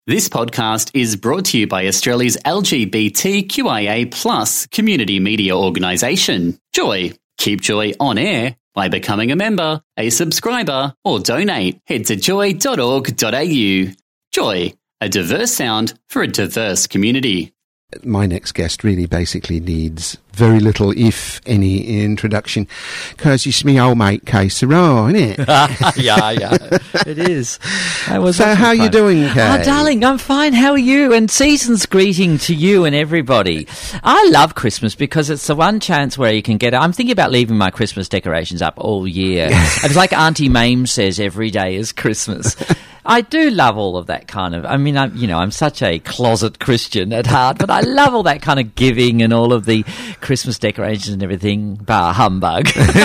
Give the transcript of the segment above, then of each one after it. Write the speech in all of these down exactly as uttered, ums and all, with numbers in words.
This podcast is brought to you by Australia's L G B T Q I A plus community media organisation, Joy. Keep Joy on air by becoming a member, a subscriber, or donate. Head to joy dot org dot a u. Joy, a diverse sound for a diverse community. My next guest really basically needs very little, if any, introduction, because it's me old mate, Kay Sarah, isn't it? yeah, yeah, it is. Was so how are you doing, Kay? Oh, darling, I'm fine. How are you? And season's greeting to you and everybody. I love Christmas because it's the one chance where you can get... I'm thinking about leaving my Christmas decorations up all year. It's like Auntie Mame says, every day is Christmas. I do love all of that kind of... I mean, I'm, you know, I'm such a closet Christian at heart, but I love all that kind of giving and all of the Christmas decorations and everything, bar humbug.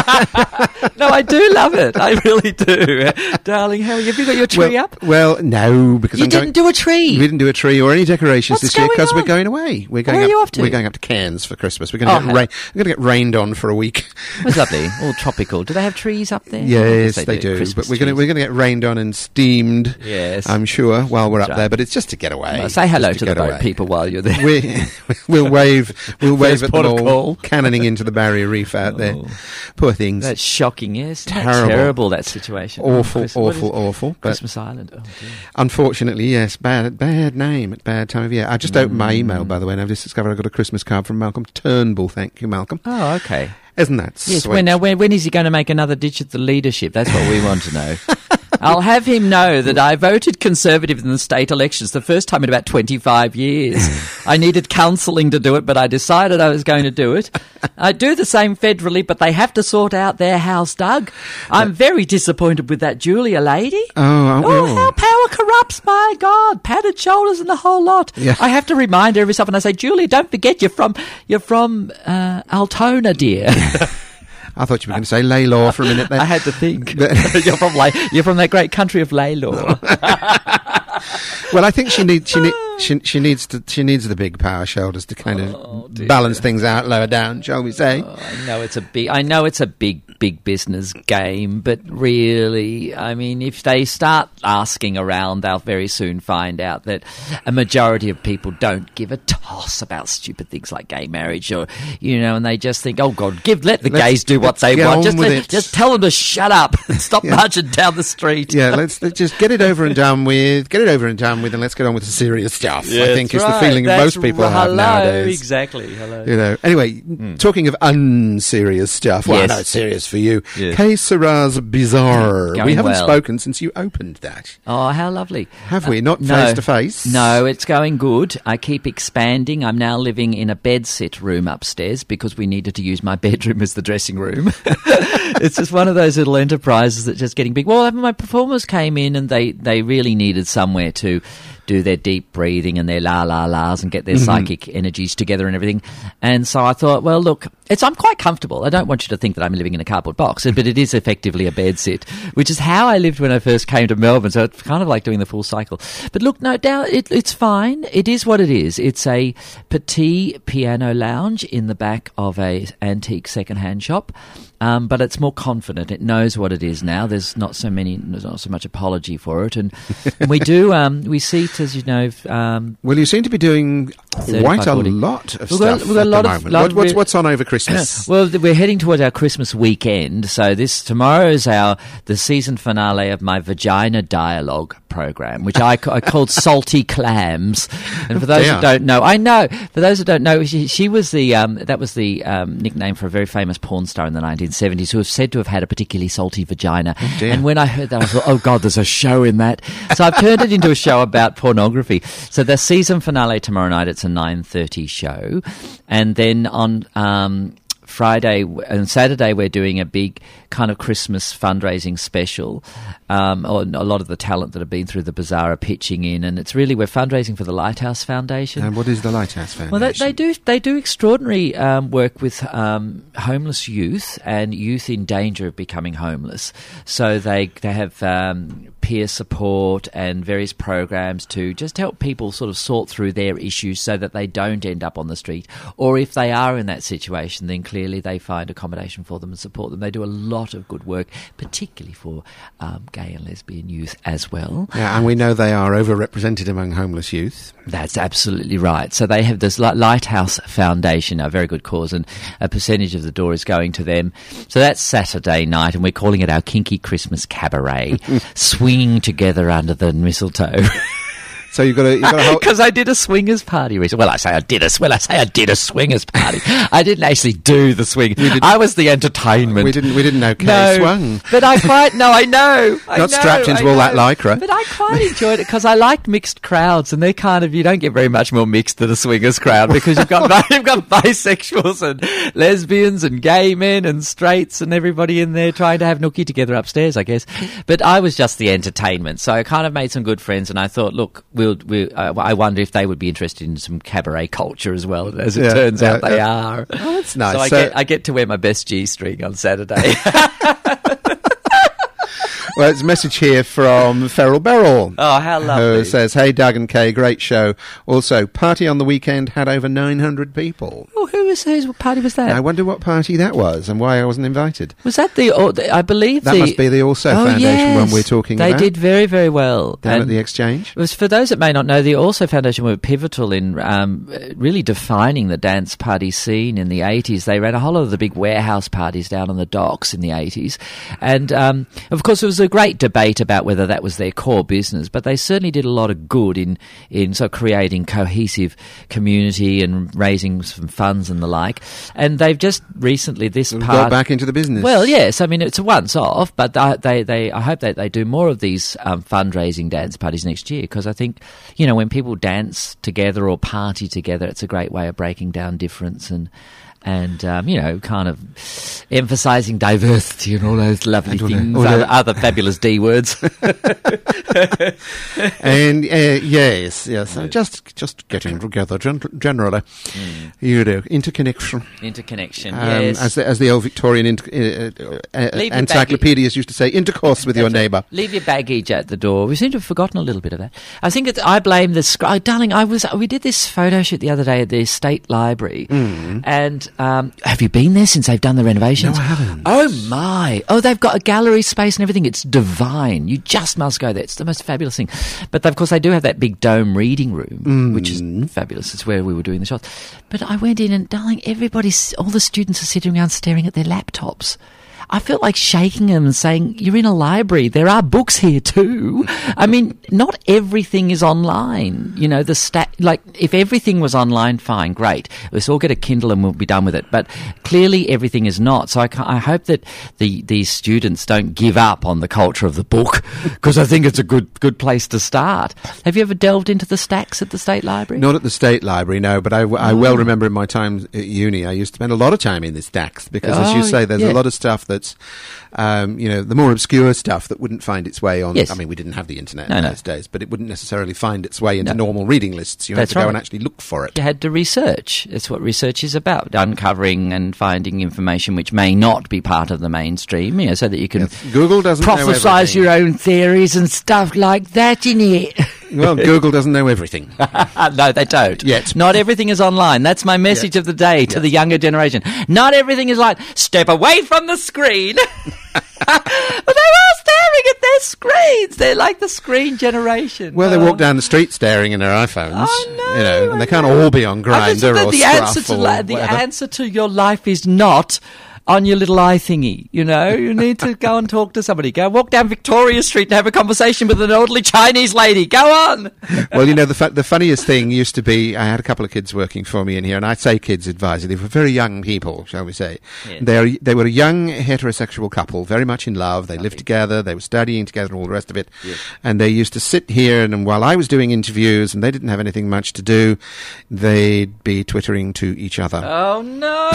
No, I do love it. I really do. Darling, how have you got your tree well, up? Well, no, because you I'm didn't going, do a tree. We didn't do a tree or any decorations What's this year because going we're going away. We're going Where up, are you off to? We're going up to Cairns for Christmas. We're going Oh, to get rain, we're going to get rained on for a week. That's lovely. All tropical. Do they have trees up there? Yes, they, they do. do. But we're Christmas going to trees. we're going to get rained on and steamed. Yes. I'm sure while we're That's up right. there. But it's just to get away. Well, say hello Just to the get boat away. people while you're there. We, we'll wave. We'll wave First at port them of all, call. cannoning into the Barrier Reef out there. Oh. Poor things. That's shocking, yes. Isn't that Terrible. terrible, that situation. Awful, Christmas- what awful, is- awful. But Christmas Island. Oh, dear. unfortunately, yes, bad, bad name at bad time of year. I just Mm. opened my email, by the way, and I've just discovered I got a Christmas card from Malcolm Turnbull. Thank you, Malcolm. Oh, okay. Isn't that Yes, sweet? when, now, when, when is he going to make another ditch at the leadership? That's what we want to know. I'll have him know that I voted Conservative in the state elections the first time in about twenty-five years. I needed counselling to do it, but I decided I was going to do it. I do the same federally, but they have to sort out their house, Doug. I'm very disappointed with that Julia lady. Oh, aren't we Oh, all? how power corrupts, my God. Padded shoulders and the whole lot. Yeah. I have to remind her every so often. I say, Julia, don't forget you're from, you're from uh, Altona, dear. I thought you were going to say Laylaw for a minute there. I had to think. you're from Lay, you're from that great country of Laylaw. Well, I think she needs she, need, she she needs to she needs the big power shoulders to kind of Oh, dear. balance things out lower down, shall we say? Oh, I know it's a big. I know it's a big, big business game, but really, I mean, if they start asking around, they'll very soon find out that a majority of people don't give a toss about stupid things like gay marriage, or you know, and they just think, oh God, give let the Let's gays do what they get want. on Just with let- it. just tell them to shut up and stop Yeah. marching down the street. Yeah, let's, let's just get it over and done with. Get it over and done with, and let's get on with the serious stuff. I think is the Right, feeling that's most people right. have Hello, nowadays. Exactly. Hello. You know. Anyway, talking of unserious stuff. Well, Yes. I know it's serious for you. Yes. Kay Sarah's Bizarre. Going We haven't well. spoken since you opened that, Oh, how lovely. have we? Not No. face to face. No, it's going good. I keep expanding. I'm now living in a bedsit room upstairs because we needed to use my bedroom as the dressing room. It's just one of those little enterprises that's just getting big. Well, my performers came in and they, they really needed somewhere to do their deep breathing and their la la la's and get their psychic energies together and everything. And so I thought, well, look, it's I'm quite comfortable. I don't want you to think that I'm living in a cardboard box, but it is effectively a bed sit, which is how I lived when I first came to Melbourne. So it's kind of like doing the full cycle. But look, no doubt it, it's fine. It is what it is. It's a petite piano lounge in the back of a antique second-hand shop. Um, but it's more confident. It knows what it is now. There's not so many, there's not so much apology for it, and, and we do. Um, we seat, as you know. Um, Well, you seem to be doing quite a forty. lot of We've got- stuff we've got a at lot the of- moment. lot What, of what's, re- what's on over Christmas? well, th- we're heading towards our Christmas weekend. So this tomorrow is our the season finale of my Vagina Dialogue program, which I, ca- I called Salty Clams. And for those dear. who don't know, I know for those who don't know, she, she was the um, that was the um, nickname for a very famous porn star in the nineteen seventies who was said to have had a particularly salty vagina. dear. And when I heard that, I thought, oh God, there's a show in that. So I've turned it into a show about pornography. So the season finale tomorrow night, it's a nine thirty show. And then on um, Friday and Saturday, we're doing a big kind of Christmas fundraising special. Um, or a lot of the talent that have been through the bazaar are pitching in, and it's really we're fundraising for the Lighthouse Foundation. And what is the Lighthouse Foundation? Well, they, they do they do extraordinary um, work with um, homeless youth and youth in danger of becoming homeless. So they they have um, peer support and various programs to just help people sort of sort through their issues so that they don't end up on the street, or if they are in that situation, then clearly clearly they find accommodation for them and support them. They do a lot of good work, particularly for um, gay and lesbian youth as well. Yeah, and we know they are overrepresented among homeless youth. That's absolutely right. So they have this Lighthouse Foundation, a very good cause, and a percentage of the door is going to them. So that's Saturday night, and we're calling it our Kinky Christmas Cabaret, swinging together under the mistletoe. So you've got to, you've got to hold... Because I did a swingers party recently. Well, I say I did a well, I say I did a swingers party. I didn't actually do the swing. I was the entertainment. We didn't. We didn't know Kay no, swung. But I quite no. I know. I Not know, strapped into I all know. that lycra. But I quite enjoyed it because I like mixed crowds, and they're kind of you don't get very much more mixed than a swingers crowd because you've got you've got bisexuals and lesbians and gay men and straights and everybody in there trying to have nookie together upstairs, I guess. But I was just the entertainment, so I kind of made some good friends, and I thought, look, we'll. we'll uh, I wonder if they would be interested in some cabaret culture as well. As it yeah, turns yeah, out, they yeah. are. Oh, that's nice. So I, so get, I get to wear my best G-string on Saturday. Well, it's a message here from Feral Beryl. Oh, how lovely. Who says, hey, Doug and Kay, great show. Also, party on the weekend had over nine hundred people. Oh, who was whose party was that? I wonder what party that was and why I wasn't invited. Was that the, or, the I believe That the... must be the Also oh, Foundation yes. one we're talking they about. They did very, very well. Down and at the Exchange. It was, for those that may not know, the Also Foundation were pivotal in um, really defining the dance party scene in the eighties. They ran a whole lot of the big warehouse parties down on the docks in the eighties. And, um, of course, there was a great debate about whether that was their core business, but they certainly did a lot of good in, in sort of creating cohesive community and raising some funds and the like. And they've just recently, this part... Got back into the business. Well, yes. I mean, it's a once-off, but they, they, they, I hope that they do more of these um, fundraising dance parties next year, because I think, you know, when people dance together or party together, it's a great way of breaking down difference and... And, um, you know, kind of emphasising diversity and all those lovely and all things, the, all other, the, other fabulous D words. and, uh, yes, yes, uh, just just getting together gen- generally. Mm. You know, interconnection. Interconnection, um, yes. As the, as the old Victorian inter- uh, uh, uh, encyclopedias used to say, intercourse with That's your right. neighbour. Leave your baggage at the door. We seem to have forgotten a little bit of that. I think it, I blame the... Sc- oh, darling, I was, we did this photo shoot the other day at the State Library, mm. and... Um, have you been there since they've done the renovations? No, I haven't. Oh, my. Oh, they've got a gallery space and everything. It's divine. You just must go there. It's the most fabulous thing. But, of course, they do have that big dome reading room, mm. which is fabulous. It's where we were doing the shots. But I went in and, darling, everybody's, all the students are sitting around staring at their laptops. I felt like shaking them and saying, you're in a library. There are books here too. I mean, not everything is online. You know, the stat, like, if everything was online, fine, great. Let's all get a Kindle and we'll be done with it. But clearly everything is not. So I, I hope that the, these students don't give up on the culture of the book, because I think it's a good, good place to start. Have you ever delved into the stacks at the State Library? Not at the State Library, no, but I, I oh. well remember in my time at uni, I used to spend a lot of time in the stacks, because, oh, as you say, there's yeah. a lot of stuff that That's, um, you know, the more obscure stuff that wouldn't find its way on. Yes. I mean, we didn't have the internet no, in no. those days, but it wouldn't necessarily find its way into No. normal reading lists. You That's had to go right. and actually look for it. You had to research. That's what research is about, uncovering and finding information which may not be part of the mainstream, you know, so that you can Yes. Google doesn't know prophesize everything. your own theories and stuff like that in it. Well, Google doesn't know everything. No, they don't. Yet. Not everything is online. That's my message Yet. of the day to Yes. the younger generation. Not everything is like, step away from the screen. But they're all staring at their screens. They're like the screen generation. Well, they Oh. walk down the street staring at their iPhones. I know, you know, and I they can't know. all be on I just Grindr think or the Scruff answer to or li- the whatever. answer to your life is not on your little eye thingy, you know. You need to go and talk to somebody. Go walk down Victoria Street and have a conversation with an elderly Chinese lady. Go on. Well, you know, the fu- the funniest thing used to be, I had a couple of kids working for me in here, and I say kids advisedly, they were very young people, shall we say. Yes. They're, they were a young heterosexual couple, very much in love. They lived together, they were studying together and all the rest of it. Yes. And they used to sit here, and, and while I was doing interviews and they didn't have anything much to do, they'd be twittering to each other. Oh no!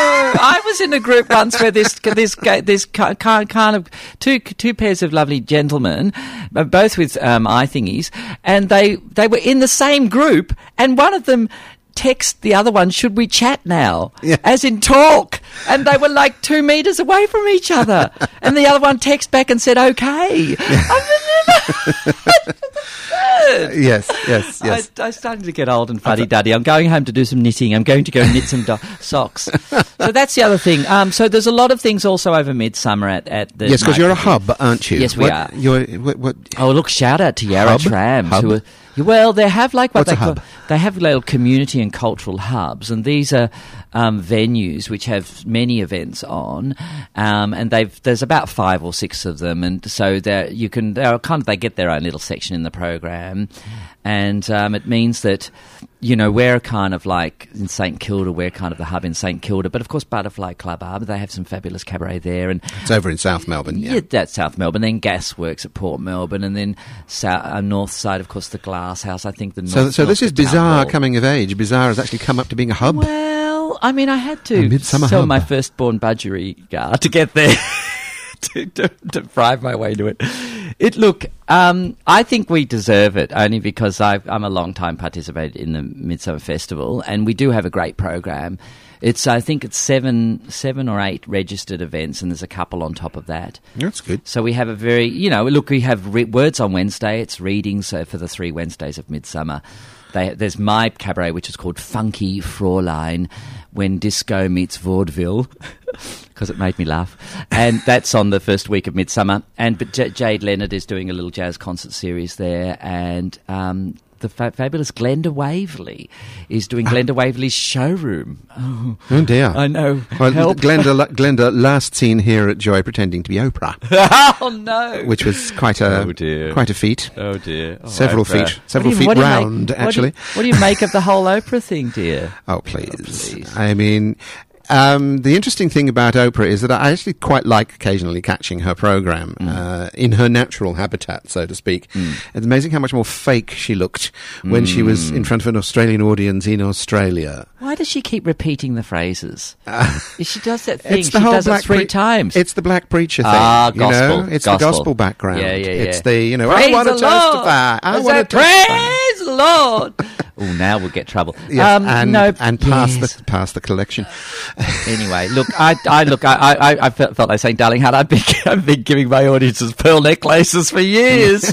I was in a group once where this this this kind kind of two two pairs of lovely gentlemen, uh, both with um, eye thingies, and they they were in the same group, and one of them text the other one, should we chat now? Yeah. As in talk. And they were like two metres away from each other. And the other one texted back and said, okay. Yes, yes, yes. I, I'm starting to get old and fuddy-duddy. I'm going home to do some knitting. I'm going to go knit some do- socks. So that's the other thing. Um, so there's a lot of things also over Midsummer at, at the... Yes, because you're a hub, aren't you? Yes, we what, are. You're, what, what, Oh, look, shout out to Yarra Hub? Trams. Hub? Who are, well, they have like what What's they a hub? call, they have little community and cultural hubs, and these are um, venues which have many events on, um, and they've there's about five or six of them, and so they you can they're kind of they get their own little section in the program, and um, it means that you know we're kind of like in St Kilda, we're kind of the hub in St Kilda, but of course Butterfly Club Arbor, they have some fabulous cabaret there, and it's over in South Melbourne, yeah. yeah, that's South Melbourne. Then Gasworks at Port Melbourne, and then south, uh, north side, of course, the Glass House. I think the north, So, so north this is of Town Bizarre Hall. coming of age. Bizarre has actually come up to being a hub. Well, I mean, I had A to midsummer sell hub. my firstborn budgeriggar to get there. To, to, to drive my way to it. It look, um, I think we deserve it only because I've, I'm a long time participator in the Midsummer Festival, and we do have a great program. It's I think it's seven, seven or eight registered events, and there's a couple on top of that. That's good. So we have a very, you know, look, we have re- words on Wednesday. It's readings uh, for the three Wednesdays of Midsummer. They, there's my cabaret, which is called Funky Fraulein, when disco meets vaudeville, because it made me laugh. And that's on the first week of Midsummer. And but J- Jade Leonard is doing a little jazz concert series there, and um, the fa- fabulous Glenda Waverley is doing Glenda Waverley's showroom. Oh, Oh dear. I know. Well, Help. Glenda, Glenda last seen here at Joy pretending to be Oprah, Oh no! which was quite a Oh, dear. quite a feat. Oh dear! Oh, Several Oprah. feet, several What do you- feet what do you make- round, what do you- actually. What do you make of the whole Oprah thing, dear? Oh, please. please. I mean, um, the interesting thing about Oprah is that I actually quite like occasionally catching her program Mm. uh, in her natural habitat, so to speak. Mm. It's amazing how much more fake she looked when she was in front of an Australian audience in Australia. Why does she keep repeating the phrases? Uh, she does that thing. It's She the whole does black it three pre- times. It's the black preacher thing. Ah, you know? gospel, It's gospel. the gospel background. Yeah, yeah, It's yeah. the, you know, Praise I want to the Lord. testify. I Is want to that testify. praise the Lord. Oh, now we'll get trouble. Yes, um, and, no, and pass yes. the pass the collection. Anyway, look, I, I look, I, I, I felt, felt like saying, darling heart, I've been, I've been giving my audiences pearl necklaces for years.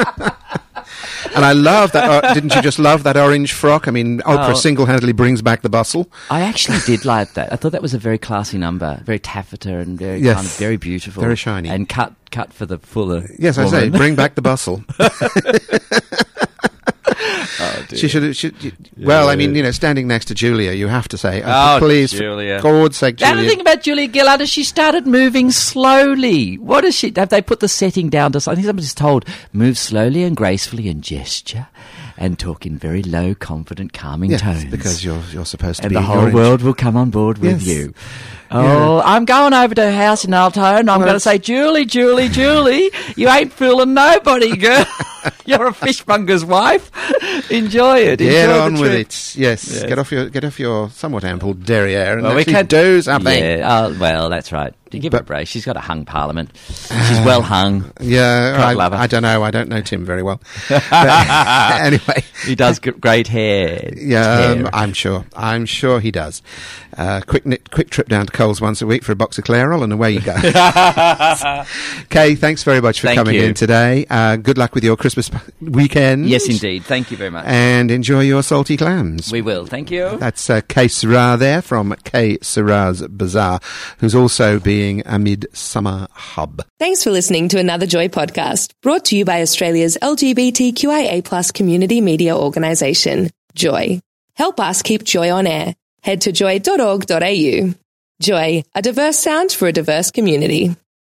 And I love that. Uh, didn't you just love that orange frock? I mean, Oprah Oh. single-handedly brings back the bustle. I actually did like that. I thought that was a very classy number, very taffeta and very Yes. kind of very beautiful, Very shiny. and cut cut for the fuller. Yes, I say, woman. bring back the bustle. Oh, dear. She should. She, well, I mean, you know, standing next to Julia, you have to say, Oh, please, Julia. for God's sake, The other Julia. thing about Julia Gillard is she started moving slowly. What is she? Have they put the setting down to? I think somebody's told move slowly and gracefully and gesture, and talk in very low, confident, calming Yes, tones. because you're you're supposed to and be the whole orange. world will come on board with Yes. you. Oh, I'm going over to her house in Alto, and I'm Well, going to say, Julie, Julie, Julie, you ain't fooling nobody, girl. You're a fishmonger's wife. Enjoy it. Get Enjoy the on with trip. it. Yes. Yes. get off your get off your somewhat ample derriere and Well, we actually can't do something. Yeah, oh, well, that's right. You give her a But- brace. She's got a hung parliament. She's well hung. Yeah, Can't I, love her. I don't know. I don't know Tim very well. But anyway, He does g- great hair. yeah, um, hair. I'm sure. I'm sure he does. Uh, quick, ni- quick trip down to Coles once a week for a box of Clairol, and away you go. Kay, thanks very much for Thank coming you. in today. Uh, good luck with your Christmas p- weekend. Yes, indeed. Thank you very much. And enjoy your salty clams. We will. Thank you. That's uh, Kay Sarah there from Kay Sarah's Bazaar, who's also being a midsummer hub. Thanks for listening to another Joy podcast, brought to you by Australia's L G B T Q I A plus community media organisation, Joy. Help us keep Joy on air. Head to joy dot org dot a u. Joy, a diverse sound for a diverse community.